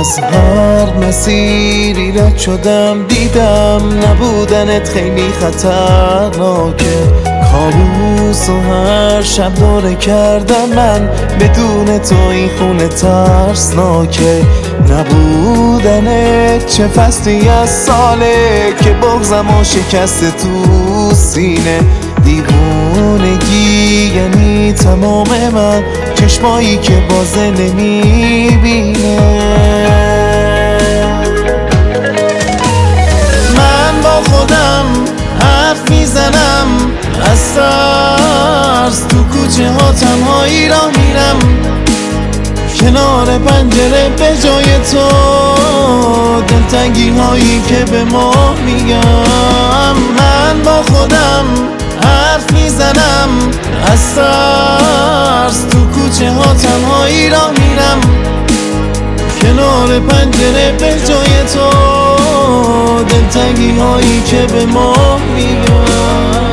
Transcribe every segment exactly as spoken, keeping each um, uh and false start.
از هر مسیری رد شدم دیدم نبودنت خیلی خطرناکه. کابوس و هر شب دوره کردم من بدون تو این خونه ترسناکه. نبودنت چه فصلی از ساله که بغضم و شکست تو سینه. دیوونگی یعنی تمام من، چشمایی که بازه نمیبینه. من با خودم حرف میزنم از ترس، تو کوچه ها تنهایی راه میرم کنار پنجره به جای تو. دلتنگی هایی که به ما میگم، من با خودم حرف میزنم از ترس، تو کوچه ها تنهایی راه میرم کنار پنجره به جای تو. دلتنگی هایی که به ما میگم.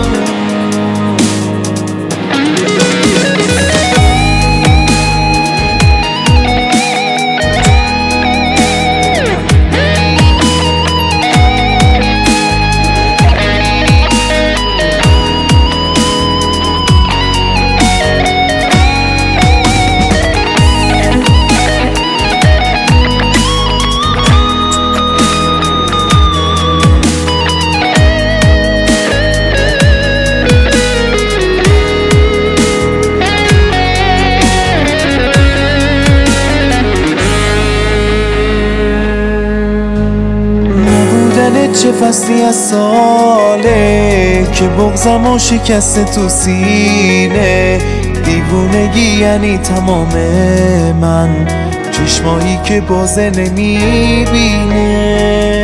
چه فصلی از ساله که بغضم و شکست تو سینه. دیوونگی یعنی تمام من، چشمایی که بازه نمیبینه.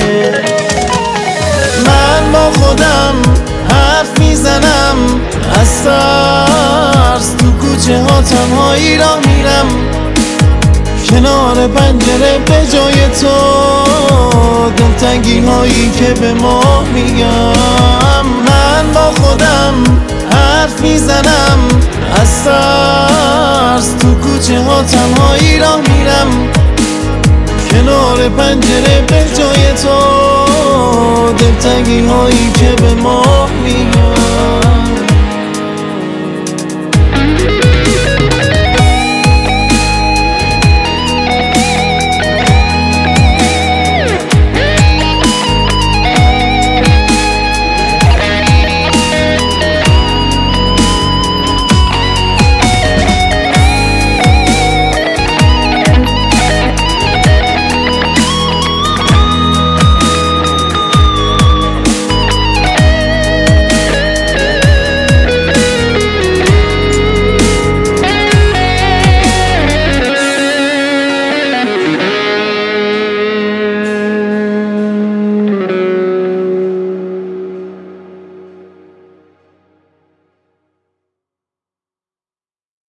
من با خودم حرف میزنم از ترس، تو کوچه ها تنهایی راه میرم کنار پنجره به جای تو. دلتنگی هایی که به ما میگم، من با خودم حرف میزنم از ترس، تو کوچه ها تنهایی راه میرم کنار پنجره به جای تو. دلتنگی هایی که به ما میگم.